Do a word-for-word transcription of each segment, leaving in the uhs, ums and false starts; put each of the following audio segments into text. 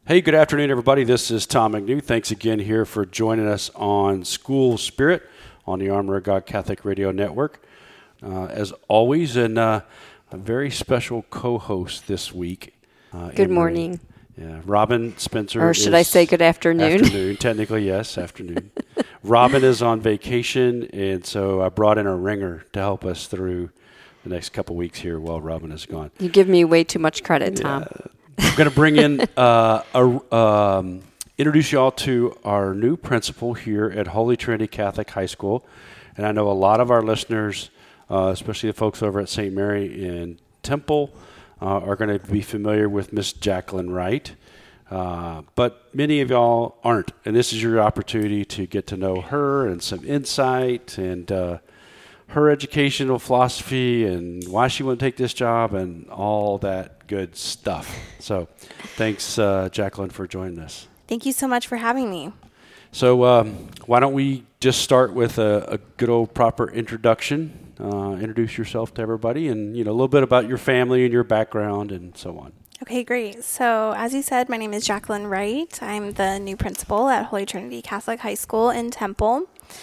Hey, good afternoon, everybody. This is Tom McNew. Thanks again here for joining us on School Spirit on the Armor of God Catholic Radio Network. Uh, as always, and uh, a very special co-host this week. Uh, good morning. Yeah, Robin Spencer. Or should I say good afternoon? Afternoon, technically, yes, afternoon. Robin is on vacation, and so I brought in a ringer to help us through the next couple weeks here while Robin is gone. You give me way too much credit, Tom. Yeah. I'm going to bring in, uh, a, um, introduce you all to our new principal here at Holy Trinity Catholic High School. And I know a lot of our listeners, uh, especially the folks over at Saint Mary in Temple, uh, are going to be familiar with Miss Jacqueline Wright. Uh, but many of y'all aren't. And this is your opportunity to get to know her and some insight and uh, her educational philosophy and why she would take this job and all that good stuff. So thanks, uh, Jacqueline, for joining us. Thank you so much for having me. So um, why don't we just start with a, a good old proper introduction. Uh, introduce yourself to everybody and, you know, a little bit about your family and your background and so on. Okay, great. So as you said, my name is Jacqueline Wright. I'm the new principal at Holy Trinity Catholic High School in Temple.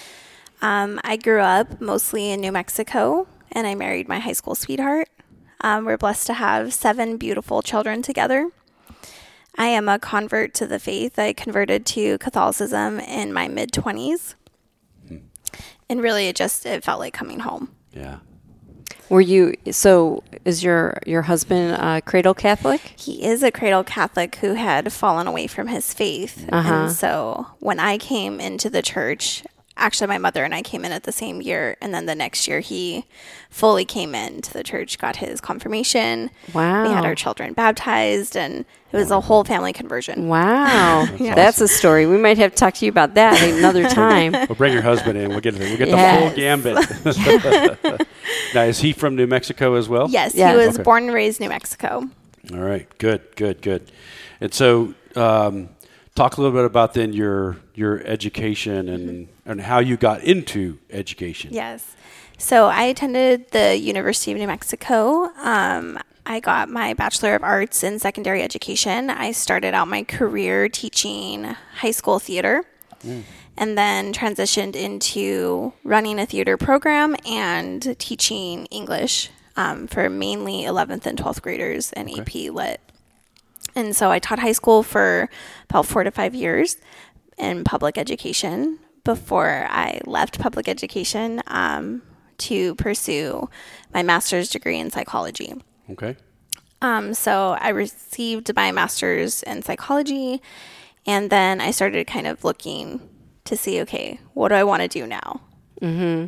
Um, I grew up mostly in New Mexico, and I married my high school sweetheart. Um, we're blessed to have seven beautiful children together. I am a convert to the faith. I converted to Catholicism in my mid-twenties. Hmm. And really, it just, it felt like coming home. Yeah. Were you, so is your, your husband a cradle Catholic? He is a cradle Catholic who had fallen away from his faith. Uh-huh. And so when I came into the church, actually my mother and I came in at the same year. And then the next year he fully came into the church, got his confirmation. Wow. We had our children baptized, and it was a whole family conversion. Wow. That's, yeah. That's a story. We might have to talk to you about that another time. We'll bring your husband in. We'll get, we'll get Yes. the full gambit. Now, is he from New Mexico as well? Yes, Yes. he was Okay. born and raised in New Mexico. All right. Good, good, good. And so um, talk a little bit about then your your education and, and how you got into education. Yes. So I attended the University of New Mexico. Um, I got my Bachelor of Arts in Secondary Education. I started out my career teaching high school theater mm. and then transitioned into running a theater program and teaching English um, for mainly eleventh and twelfth graders and okay. A P Lit. And so I taught high school for about four to five years in public education before I left public education um, to pursue my master's degree in psychology. Okay. Um, so I received my master's in psychology, and then I started kind of looking to see, okay, what do I want to do now? Mm-hmm.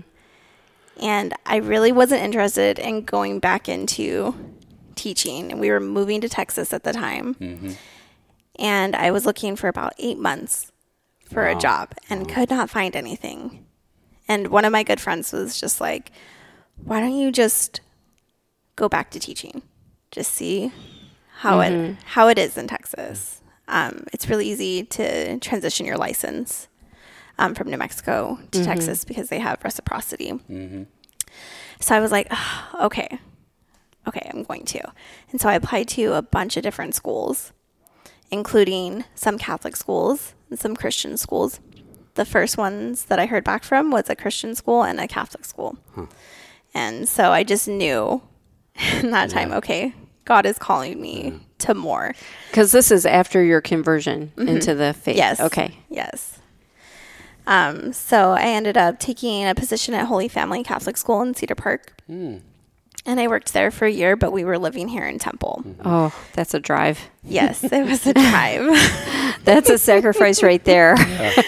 And I really wasn't interested in going back into teaching. We were moving to Texas at the time. Mm-hmm. And I was looking for about eight months for wow. a job and wow. could not find anything. And one of my good friends was just like, why don't you just go back to teaching? Just see how mm-hmm. it how it is in Texas. Um, it's really easy to transition your license um, from New Mexico to mm-hmm. Texas because they have reciprocity. Mm-hmm. So I was like, oh, okay, okay, I'm going to. And so I applied to a bunch of different schools, including some Catholic schools and some Christian schools. The first ones that I heard back from was a Christian school and a Catholic school. Huh. And so I just knew in that time, yeah. okay, God is calling me yeah. to more. Because this is after your conversion mm-hmm. into the faith. Yes. Okay. Yes. Um, so I ended up taking a position at Holy Family Catholic School in Cedar Park. Mm. And I worked there for a year, but we were living here in Temple. Mm-hmm. Oh, that's a drive. Yes, it was a drive. That's a sacrifice right there. Yeah.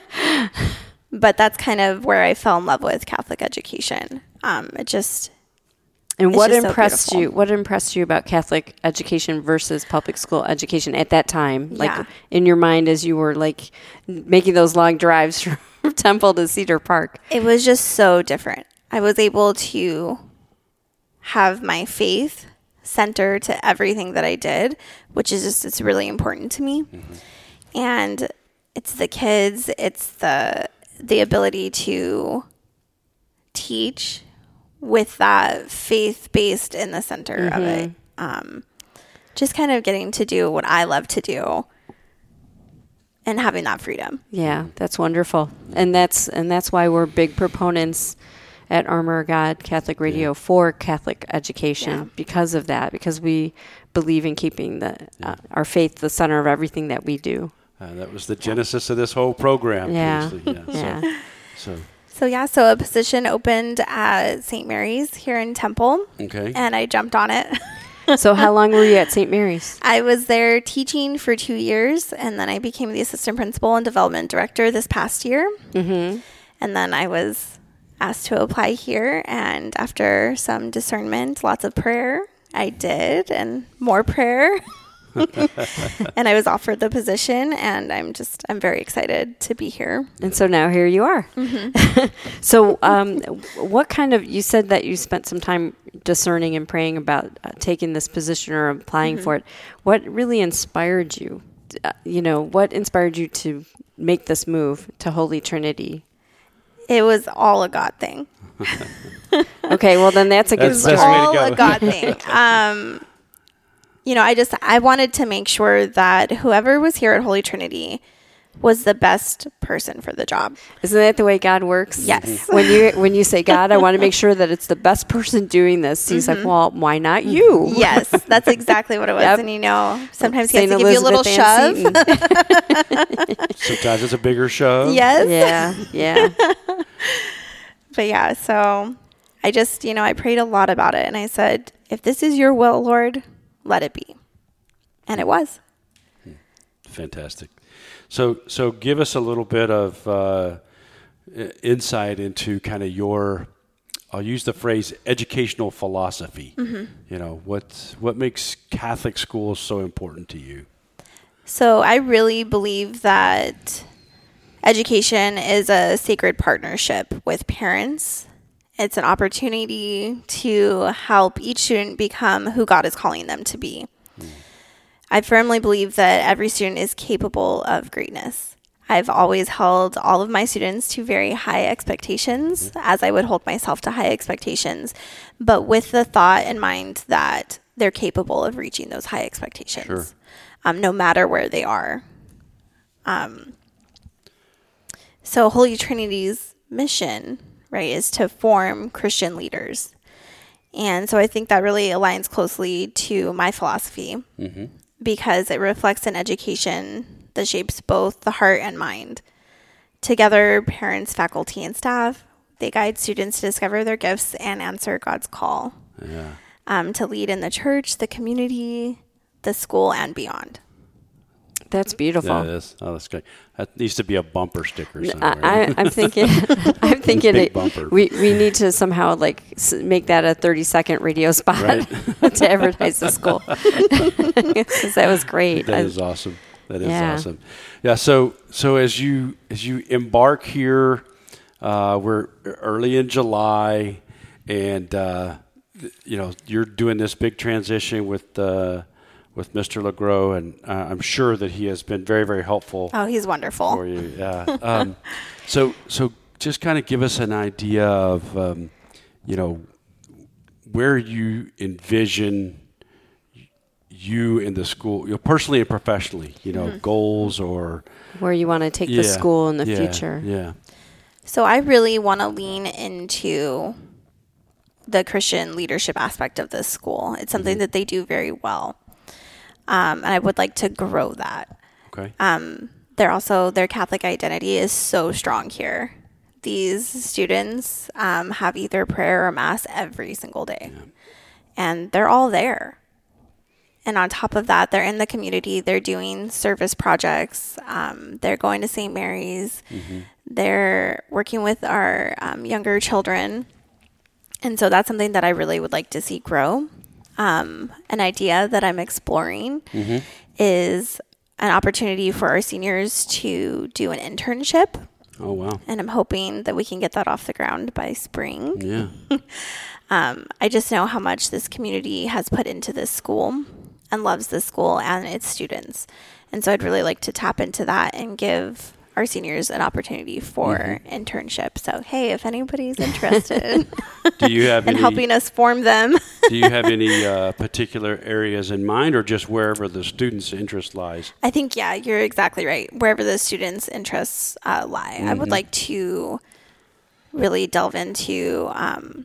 But that's kind of where I fell in love with Catholic education. Um, it just And what just impressed so you? What impressed you about Catholic education versus public school education at that time? Like yeah. in your mind, as you were like making those long drives from Temple to Cedar Park. It was just so different. I was able to have my faith center to everything that I did, which is just it's really important to me. Mm-hmm. And it's the kids, it's the the ability to teach with that faith based in the center mm-hmm. of it. Um, just kind of getting to do what I love to do and having that freedom. Yeah, that's wonderful. And that's and that's why we're big proponents at Armor of God Catholic Radio yeah. for Catholic education yeah. because of that, because we believe in keeping the uh, our faith the center of everything that we do. Uh, that was the genesis of this whole program. Yeah. yeah. yeah. So, so. So, yeah, so a position opened at Saint Mary's here in Temple. Okay. And I jumped on it. So how long were you at Saint Mary's? I was there teaching for two years, and then I became the assistant principal and development director this past year. Mm-hmm. And then I was asked to apply here, and after some discernment, lots of prayer, I did, and more prayer. And I was offered the position, and I'm just, I'm very excited to be here. And so now here you are. Mm-hmm. So um, what kind of, you said that you spent some time discerning and praying about uh, taking this position or applying mm-hmm. for it. What really inspired you? Uh, you know, what inspired you to make this move to Holy Trinity? It was all a God thing. Okay, well then that's a good that's story. It was all a God thing. Um, you know, I just, I wanted to make sure that whoever was here at Holy Trinity was the best person for the job. Isn't that the way God works? Yes. When you when you say, God, I want to make sure that it's the best person doing this, he's mm-hmm. like, well, why not you? Yes, that's exactly what it was. Yep. And you know, sometimes he has to give you a little shove. Sometimes it's a bigger shove. Yes. Yeah, yeah. But yeah, so I just, you know, I prayed a lot about it. And I said, if this is your will, Lord, let it be. And it was. Fantastic. So, so give us a little bit of uh, insight into kind of your, I'll use the phrase educational philosophy. Mm-hmm. You know, what what makes Catholic schools so important to you? So I really believe that education is a sacred partnership with parents. It's an opportunity to help each student become who God is calling them to be. Mm. I firmly believe that every student is capable of greatness. I've always held all of my students to very high expectations, mm-hmm. as I would hold myself to high expectations, but with the thought in mind that they're capable of reaching those high expectations, sure. um, no matter where they are. Um, so Holy Trinity's mission, right, is to form Christian leaders. And so I think that really aligns closely to my philosophy. Mm-hmm. Because it reflects an education that shapes both the heart and mind. Together, parents, faculty, and staff, they guide students to discover their gifts and answer God's call. Yeah. Um, to lead in the church, the community, the school, and beyond. That's beautiful. Yeah, it is. Oh, that's great. That needs to be a bumper sticker somewhere. I, I'm thinking, I'm thinking it, we we need to somehow like make that a thirty second radio spot right. to advertise the school. Because that was great. That I, is awesome. That is yeah. awesome. Yeah. So so as you as you embark here, uh, we're early in July, and uh, you know you're doing this big transition with. Uh, with Mister LeGros, and uh, I'm sure that he has been very, very helpful. Oh, he's wonderful. For you, yeah. um, so, so just kind of give us an idea of, um, you know, where you envision you in the school, you know, personally and professionally, you know, mm-hmm. goals or... Where you want to take yeah, the school in the yeah, future. Yeah. So I really want to lean into the Christian leadership aspect of this school. It's something mm-hmm. that they do very well. Um, and I would like to grow that. Okay. Um, they're also, their Catholic identity is so strong here. These students um, have either prayer or mass every single day. Yeah. And they're all there. And on top of that, they're in the community. They're doing service projects. Um, they're going to Saint Mary's. Mm-hmm. They're working with our um, younger children. And so that's something that I really would like to see grow. Um, an idea that I'm exploring mm-hmm. is an opportunity for our seniors to do an internship. Oh, wow. And I'm hoping that we can get that off the ground by spring. Yeah. um, I just know how much this community has put into this school and loves this school and its students. And so I'd really like to tap into that and give our seniors an opportunity for mm-hmm. internship. So, hey, if anybody's interested do you have in any, helping us form them. do you have any uh, particular areas in mind, or just wherever the student's interest lies? I think, yeah, you're exactly right. Wherever the students' interests uh, lie. Mm-hmm. I would like to really delve into um,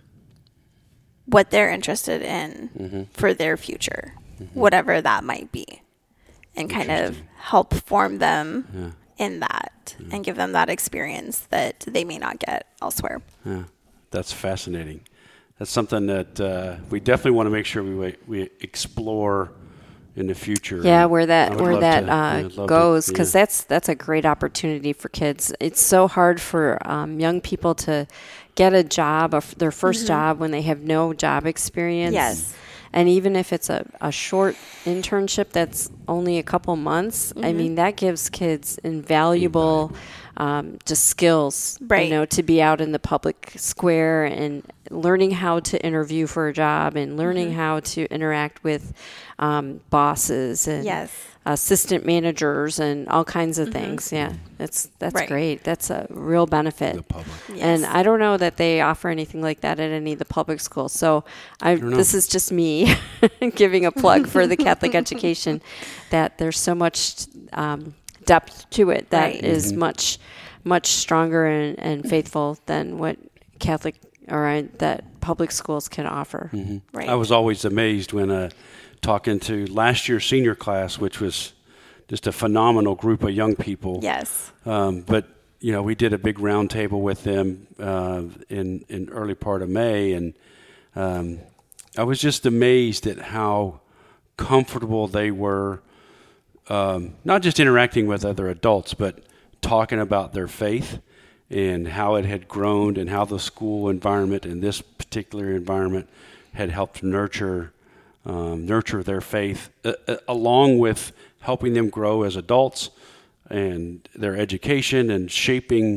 what they're interested in mm-hmm. for their future, mm-hmm. whatever that might be, and kind of help form them yeah. in that yeah. and give them that experience that they may not get elsewhere. Yeah, that's fascinating. That's something that uh, we definitely want to make sure we we explore in the future. Yeah, where that where that to, uh, yeah, goes, because yeah. that's that's a great opportunity for kids. It's so hard for um, young people to get a job, or their first mm-hmm. job, when they have no job experience. Yes. And even if it's a, a short internship that's only a couple months, mm-hmm. I mean, that gives kids invaluable um, just skills, right. you know, to be out in the public square and learning how to interview for a job and learning mm-hmm. how to interact with um, bosses and yes. assistant managers and all kinds of mm-hmm. things. Yeah, that's that's right. great. That's a real benefit. The public. Yes. And I don't know that they offer anything like that at any of the public schools. So I, this is just me giving a plug for the Catholic education, that there's so much um, depth to it that right. is mm-hmm. much, much stronger and, and faithful than what Catholic or uh, that public schools can offer. Mm-hmm. Right. I was always amazed when uh, talking to last year's senior class, which was just a phenomenal group of young people. Yes. Um, but, you know, we did a big round table with them uh, in, in early part of May, and um, I was just amazed at how comfortable they were, um, not just interacting with other adults, but talking about their faith and how it had grown and how the school environment and this particular environment had helped nurture um, nurture their faith, uh, uh, along with helping them grow as adults and their education and shaping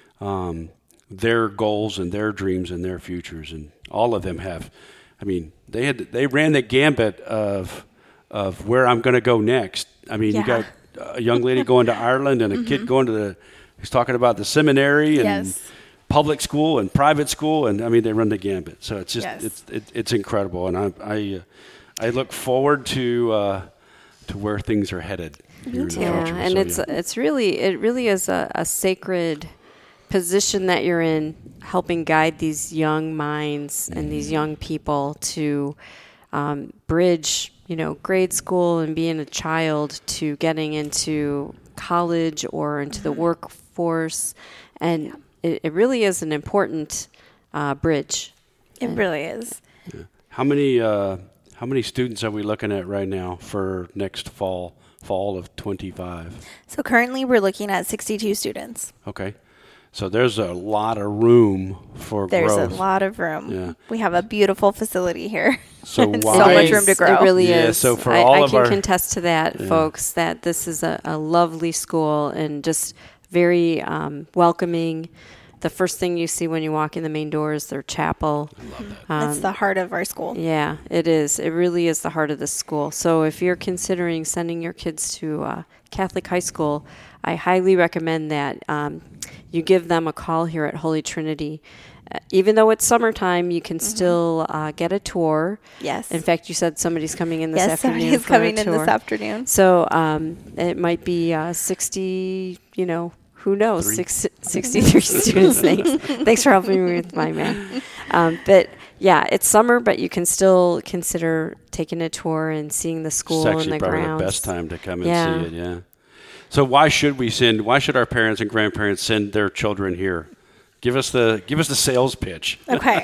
um, their goals and their dreams and their futures. And all of them have, I mean, they had they ran the gambit of of where I'm going to go next. I mean, yeah. you got a young lady going to Ireland and a mm-hmm. kid going to the, he's talking about the seminary and yes. public school and private school. And I mean, they run the gambit. So it's just, yes. it's, it, it's incredible. And I, I, uh, I look forward to, uh, to where things are headed. Me too. Yeah, future. and so, it's, yeah. it's really, it really is a, a sacred position that you're in, helping guide these young minds and these young people to um, bridge, you know, grade school and being a child to getting into college or into the workforce. And yeah. it, it really is an important uh, bridge. It and really is. Yeah. How many uh, how many students are we looking at right now for next fall, fall of twenty-five? So currently we're looking at sixty-two students. Okay. So there's a lot of room for there's growth. There's a lot of room. Yeah. We have a beautiful facility here. So why? So much room to grow. It really yeah, is. So for I, all I of can our, contest to that, yeah. folks, that this is a, a lovely school and just very um, welcoming. The first thing you see when you walk in the main door is their chapel. I love that. Um, That's the heart of our school. Yeah, it is. It really is the heart of the school. So if you're considering sending your kids to uh, Catholic high school, I highly recommend that um, you give them a call here at Holy Trinity. Uh, even though it's summertime, you can mm-hmm. still uh, get a tour. Yes. In fact, you said somebody's coming in this yes, afternoon. Yes, somebody's for coming a in tour. this afternoon. So um, it might be uh, sixty, you know, who knows, Six, sixty-three students. Thanks. Thanks for helping me with my math. Um, but yeah, it's summer, but you can still consider taking a tour and seeing the school it's and the probably grounds. The best time to come and yeah. see it. Yeah. So why should we send? Why should our parents and grandparents send their children here? Give us the give us the sales pitch. Okay.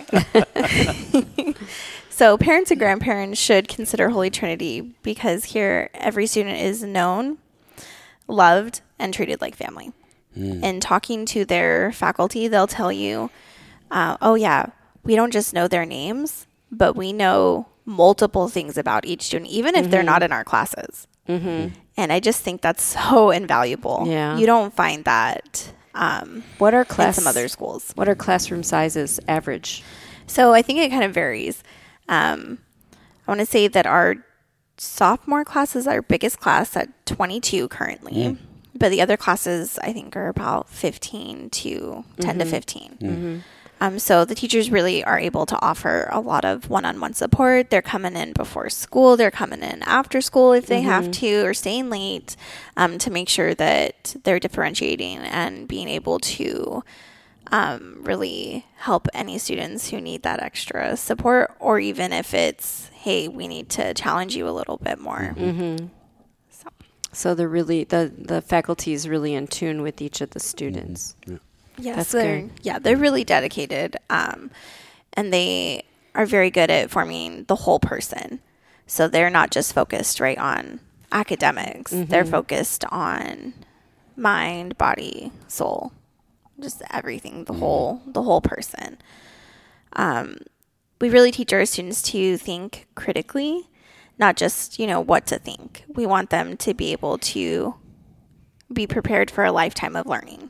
So parents and grandparents should consider Holy Trinity because here every student is known, loved, and treated like family. Mm. And talking to their faculty, they'll tell you, uh, oh yeah, we don't just know their names, but we know multiple things about each student, even if mm-hmm. they're not in our classes. Mm-hmm. And I just think that's so invaluable. Yeah. You don't find that um, what are class, in some other schools. What are classroom sizes average? So I think it kind of varies. Um, I want to say that our sophomore class is our biggest class at twenty-two currently. Mm. but the other classes I think are about fifteen to ten to fifteen. Mm-hmm. Um, so the teachers really are able to offer a lot of one-on-one support. They're coming in before school. They're coming in after school if they have to, or staying late, um, to make sure that they're differentiating and being able to um, really help any students who need that extra support, or even if it's, hey, we need to challenge you a little bit more. Mm-hmm. So. So they're really, the, the faculty is really in tune with each of the students. Mm-hmm. Yeah. Yes, That's they're, good. yeah, they're really dedicated, um, and they are very good at forming the whole person. So they're not just focused right on academics; Mm-hmm. they're focused on mind, body, soul, just everything, the whole, the whole person. Um, we really teach our students to think critically, not just you know what to think. We want them to be able to be prepared for a lifetime of learning,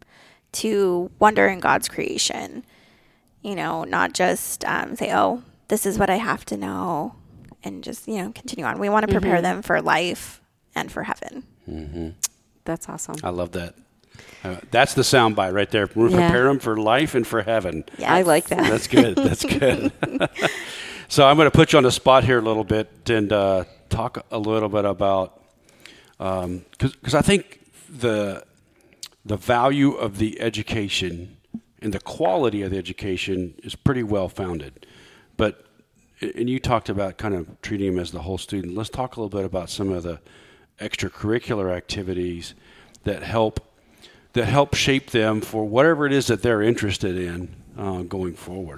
to wonder in God's creation, you know, not just um, say, oh, this is what I have to know, and just, you know, continue on. We want to prepare Mm-hmm. them for life and for heaven. Mm-hmm. That's awesome. I love that. Uh, that's the soundbite right there. We Yeah. prepare them for life and for heaven. Yes. I like that. That's good. That's good. So I'm going to put you on the spot here a little bit and uh, talk a little bit about, because um, because I think the the value of the education and the quality of the education is pretty well founded. But, and you talked about kind of treating them as the whole student. Let's talk a little bit about some of the extracurricular activities that help that help shape them for whatever it is that they're interested in uh, going forward.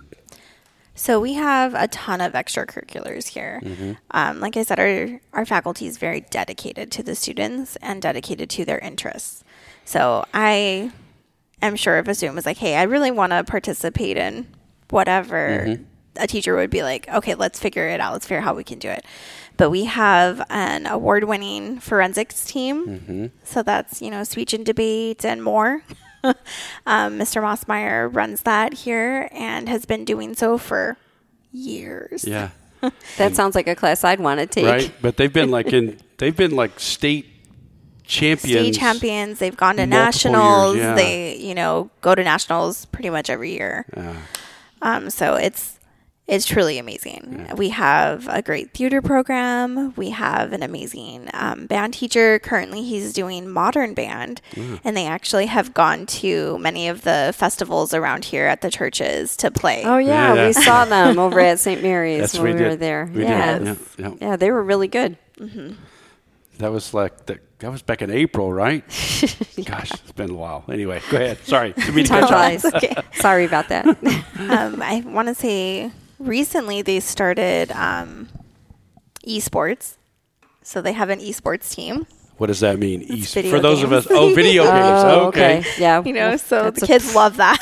So we have a ton of extracurriculars here. Mm-hmm. Um, like I said, our, our faculty is very dedicated to the students and dedicated to their interests. So I am sure if a student was like, hey, I really want to participate in whatever, Mm-hmm. a teacher would be like, okay, let's figure it out. Let's figure out how we can do it. But we have an award-winning forensics team. Mm-hmm. So that's, you know, speech and debate and more. um, Mister Mossmeyer runs that here and has been doing so for years. Yeah. That sounds like a class I'd want to take. Right. But they've been like in, they've been like state champions. State champions. They've gone to multiple nationals. years, yeah. They, you know, go to nationals pretty much every year. Yeah. Um, so it's it's truly amazing. Yeah. We have a great theater program. We have an amazing um, band teacher. Currently, he's doing modern band, Mm. and they actually have gone to many of the festivals around here at the churches to play. Oh, yeah. Yeah. We saw them over at Saint Mary's That's when we we, did. were there. We yeah. did. Yeah. Yeah. Yeah, they were really good. That was like, the, that was back in April, right? Gosh, it's been a while. Anyway, go ahead. Sorry. Didn't mean to Time cut you off. flies. Okay. Sorry about that. um, I want to say recently they started um, esports. So they have an esports team. What does that mean? E- video for those of games. us, oh, video games. Oh, Okay. okay. Yeah. You know, so That's the a- kids love that.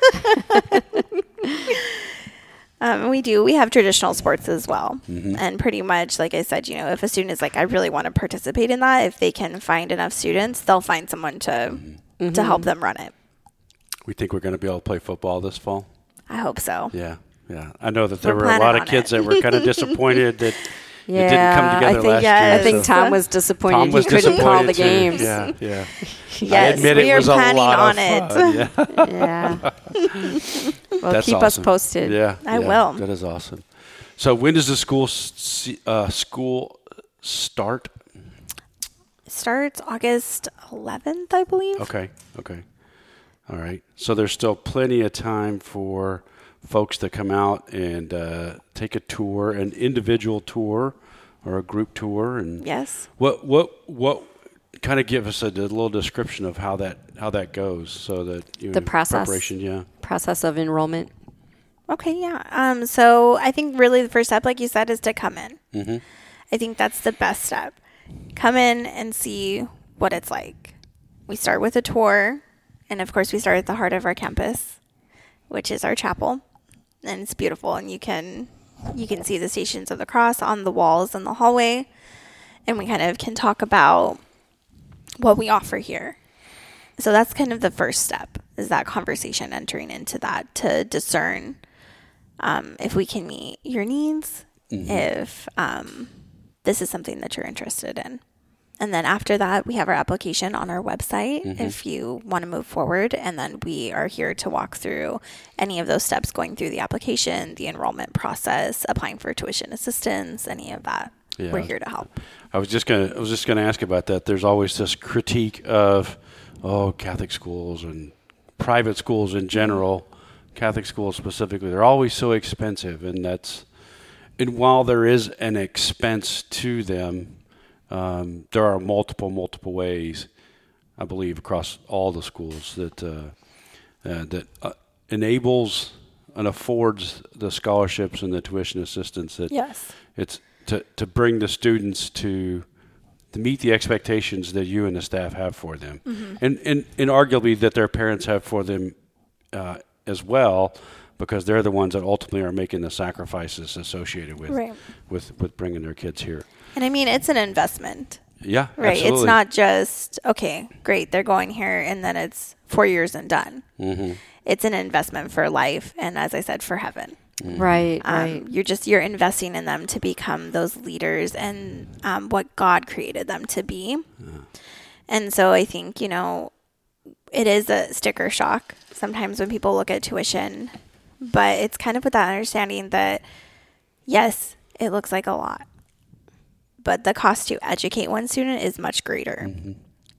um, we do. We have traditional sports as well. Mm-hmm. And pretty much, like I said, you know, if a student is like, I really want to participate in that, if they can find enough students, they'll find someone to Mm-hmm. to help them run it. We think we're going to be able to play football this fall. I hope so. Yeah. Yeah. I know that there We're were a lot planning of on kids it. that were kind of disappointed that Yeah, it didn't come together I think, last yes. year. I think so- Tom was disappointed Tom was he couldn't call the disappointed too. games. Yeah. Yeah. I Yes, admit we it are was a planning lot on of it. fun. Yeah. Yeah. Well, That's keep us awesome. posted. Yeah, I yeah, will. That is awesome. So when does the school s- uh, school start? Starts August eleventh, I believe. Okay, okay, all right. So there's still plenty of time for folks to come out and uh, take a tour, an individual tour or a group tour, and Yes. what what what kind of give us a, a little description of how that how that goes, so that you The know, process. preparation, yeah. Process of enrollment. Okay, yeah. Um, so I think really the first step, like you said, is to come in. Mm-hmm. I think that's the best step. Come in and see what it's like. We start with a tour, and of course we start at the heart of our campus, which is our chapel. And it's beautiful, and you can you can see the Stations of the Cross on the walls in the hallway. And we kind of can talk about what we offer here. So that's kind of the first step, is that conversation, entering into that to discern um, if we can meet your needs, Mm-hmm. if um, this is something that you're interested in. And then after that, we have our application on our website Mm-hmm. if you want to move forward. And then we are here to walk through any of those steps, going through the application, the enrollment process, applying for tuition assistance, any of that. Yeah. We're here to help. I was just gonna. I was just gonna ask about that. There's always this critique of, oh, Catholic schools and private schools in general, Catholic schools specifically. They're always so expensive, and that's. And while there is an expense to them, um, there are multiple, multiple ways, I believe, across all the schools that uh, uh, that uh, enables and affords the scholarships and the tuition assistance that Yes. it's. To, to bring the students to to meet the expectations that you and the staff have for them, Mm-hmm. and, and and arguably that their parents have for them uh, as well, because they're the ones that ultimately are making the sacrifices associated with Right. with, with bringing their kids here. And I mean, it's an investment, Yeah, right? absolutely. It's not just, okay, great, they're going here and then it's four years and done. Mm-hmm. It's an investment for life. And as I said, for heaven. Right, Um, right. You're just, you're investing in them to become those leaders and um, what God created them to be. Yeah. And so I think, you know, it is a sticker shock sometimes when people look at tuition, but it's kind of with that understanding that, yes, it looks like a lot, but the cost to educate one student is much greater. Mm-hmm.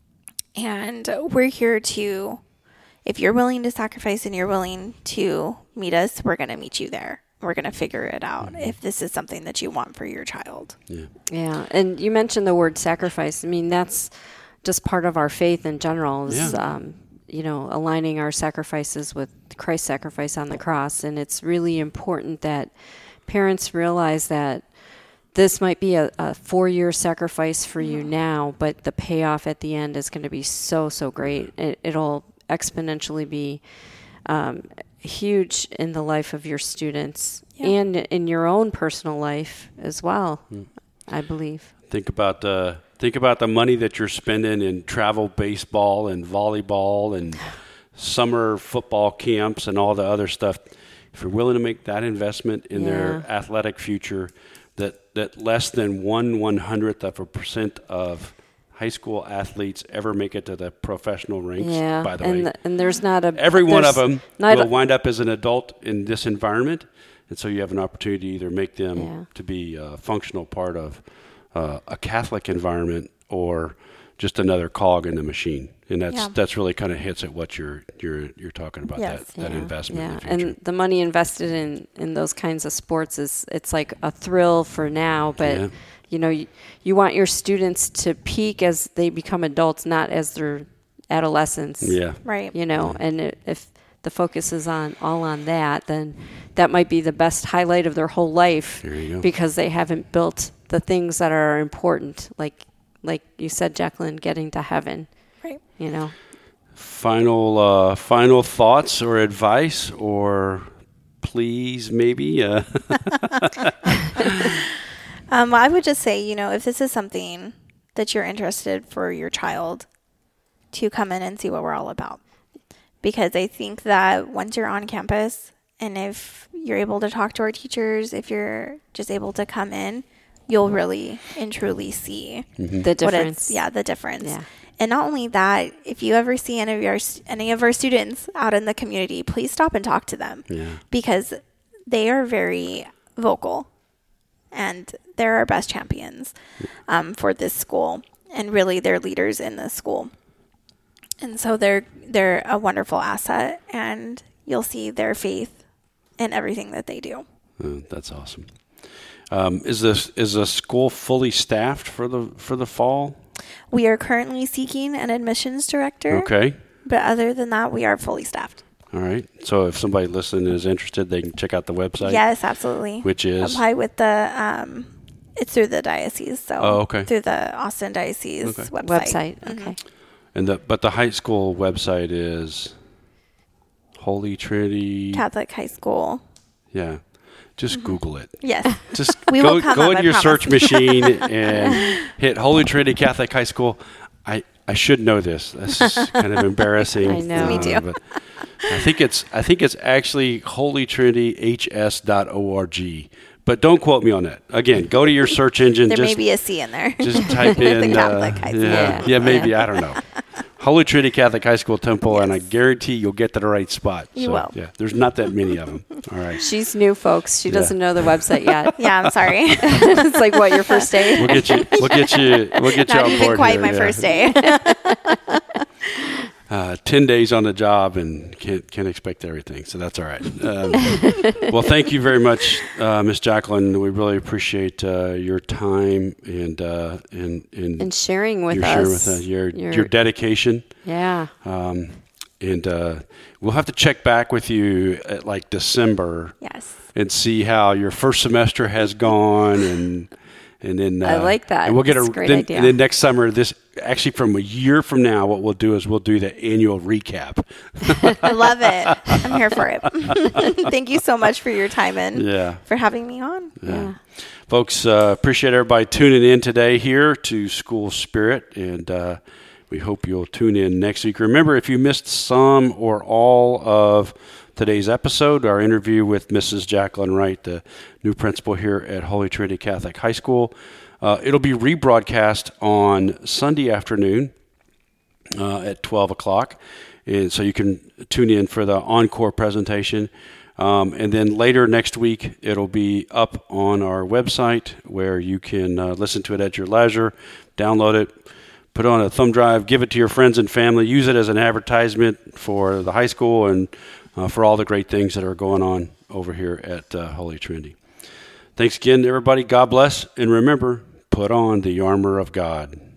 And we're here to, if you're willing to sacrifice and you're willing to meet us, we're going to meet you there. We're going to figure it out Mm-hmm. if this is something that you want for your child. Yeah. Yeah, and you mentioned the word sacrifice. I mean, that's just part of our faith in general. Is, Yeah. um, you know, aligning our sacrifices with Christ's sacrifice on the cross, and it's really important that parents realize that this might be a, a four-year sacrifice for you now, but the payoff at the end is going to be so so great. It, it'll exponentially be um, huge in the life of your students Yeah. and in your own personal life as well. I believe. Think about uh, think about the money that you're spending in travel baseball and volleyball and summer football camps and all the other stuff. If you're willing to make that investment in their Yeah. athletic future, that, that less than one one hundredth of a percent of high school athletes ever make it to the professional ranks. Yeah, By the and way, the, and there's not a every one of there's them not will a- wind up as an adult in this environment, and so you have an opportunity to either make them Yeah. to be a functional part of uh, a Catholic environment or just another cog in the machine. And that's Yeah. that's really kind of hits at what you're you're you're talking about, Yes. that, that Yeah, investment yeah. in the future. And the money invested in, in those kinds of sports is it's like a thrill for now, but Yeah. you know you, you want your students to peak as they become adults, not as they're adolescents. yeah. Right. You know, and it, if the focus is on all on that, then that might be the best highlight of their whole life. There you go. Because they haven't built the things that are important, like like you said, Jacqueline, getting to heaven. Right. You know. Final uh, final thoughts or advice or please maybe. Uh, Um, I would just say, you know, if this is something that you're interested for your child, to come in and see what we're all about. Because I think that once you're on campus and if you're able to talk to our teachers, if you're just able to come in, you'll really and truly see The what difference. it's, yeah, the difference. Yeah. And not only that, if you ever see any of your any of our students out in the community, please stop and talk to them. yeah. Because they are very vocal and they're our best champions um, for this school, and really they're leaders in this school. And so they're they're a wonderful asset, and you'll see their faith in everything that they do. Uh, that's awesome. Um, is this is the school fully staffed for the for the fall? We are currently seeking an admissions director, Okay. but other than that, we are fully staffed. All right. So if somebody listening is interested, they can check out the website. Yes, absolutely. Which is? Apply with the, um, it's through the diocese. So Oh, okay. through the Austin Diocese Okay. website. Website. Mhm. Okay. And the but the high school website is Holy Trinity. Catholic High School. Yeah. Just Google it. Yes. Just We go will come go up, into I your promise. search machine and hit Holy Trinity Catholic High School. I, I should know this. This is kind of embarrassing. I know. Me too. But I think it's I think it's actually holy trinity h s dot org. But don't quote me on that. Again, go to your search engine. There just, may be a C in there. Just type in. The Catholic uh, High School. Yeah, yeah, maybe. I don't know. Holy Trinity Catholic High School Temple, yes. And I guarantee you'll get to the right spot. You so, will. Yeah, there's not that many of them. All right. She's new, folks. She doesn't yeah. know the website yet. Yeah, I'm sorry. It's like what, your first day? We'll get you. We'll get you. We'll get you Not on even board. quite here, my yeah. first day. Uh, Ten days on the job and can't can't expect everything, so that's all right. Um, well, thank you very much, uh, Miss Jacqueline. We really appreciate uh, your time and uh, and, and and sharing with your us, sharing with us your, your your dedication. Yeah. Um, and uh, we'll have to check back with you at like December. Yes. And see how your first semester has gone and. And then uh, I like that. And we'll get That's a, a great then, idea. And then next summer, this actually from a year from now, what we'll do is we'll do the annual recap. I love it. I'm here for it. Thank you so much for your time and yeah. for having me on. Yeah, Yeah. Folks, uh, appreciate everybody tuning in today here to School Spirit, and uh, we hope you'll tune in next week. Remember, if you missed some or all of today's episode, our interview with Missus Jacqueline Wright, the new principal here at Holy Trinity Catholic High School. Uh, it'll be rebroadcast on Sunday afternoon uh, at twelve o'clock, and so you can tune in for the encore presentation. Um, and then later next week, it'll be up on our website where you can uh, listen to it at your leisure, download it, put it on a thumb drive, give it to your friends and family, use it as an advertisement for the high school and Uh, for all the great things that are going on over here at uh, Holy Trinity. Thanks again, everybody. God bless. And remember, put on the armor of God.